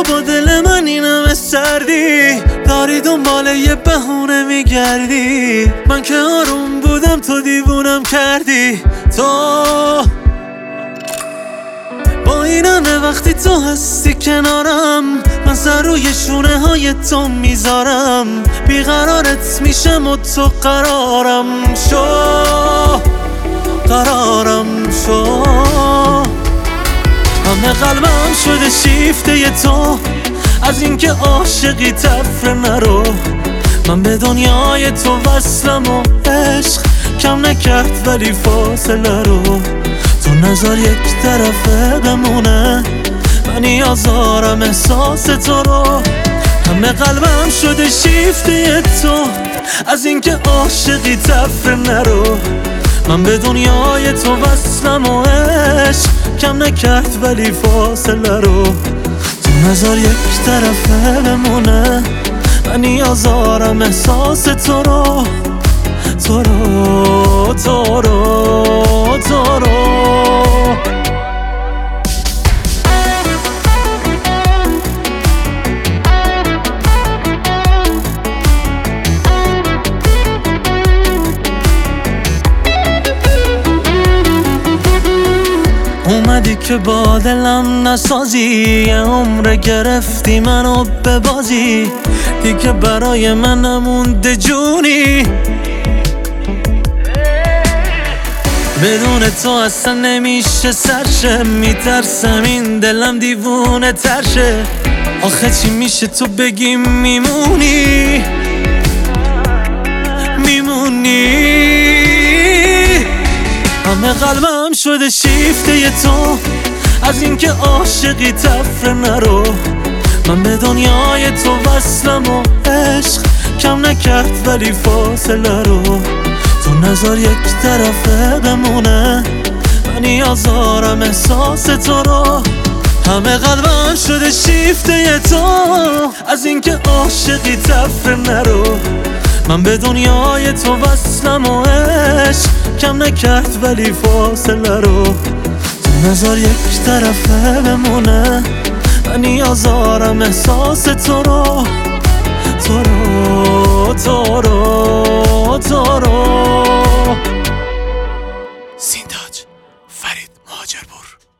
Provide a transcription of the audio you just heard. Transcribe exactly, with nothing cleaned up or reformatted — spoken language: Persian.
تو با دل من این همه سردی، داری دنبال یه بهونه میگردی. من که آروم بودم تو دیوونم کردی. تو با این همه وقتی تو هستی کنارم، من سر روی شونه های تو میذارم. بیقرارت میشم و تو قرارم شو، قرارم شو. همه قلبم شده شیفته تو، از اینکه عاشقی تفره نرو. من به دنیای تو وصلم و عشق کم نکرد ولی فاصله رو. تو نظر یک طرفه بمونه، من نیازارم احساس تو رو. همه قلبم شده شیفته تو، از اینکه عاشقی تفره نرو. من به دنیای تو وصلم و عشق کم نکرد ولی فاصله رو. تو نظر یک طرفه بمونه، من نیازارم احساس تو رو. تو رو تو رو تو رو. اومدی که با دلم نسازی، یه عمر گرفتی منو به بازی. دیگه برای من نمونده جونی، بدون تو اصلا نمیشه سرشه. میترسم این دلم دیوونه ترشه. آخه چی میشه تو بگی میمونی، میمونی. همه قلبم شده شیفته تو، از اینکه عاشقی تفره نرو. من به دنیای تو وصلم و عشق کم نکرد ولی فاصله رو. تو نظر یک طرفه بمونه، من نیازارم احساس تو رو. همه قلبم شده شیفته تو، از اینکه عاشقی تفره نرو. من به دنیای تو وصلم و عشق کم نکرد ولی فاصله رو. تو نظر یک طرفه بمونه، من نیازارم احساس تو رو. تو رو تو رو تو رو. سینداج فرید مهاجرپور.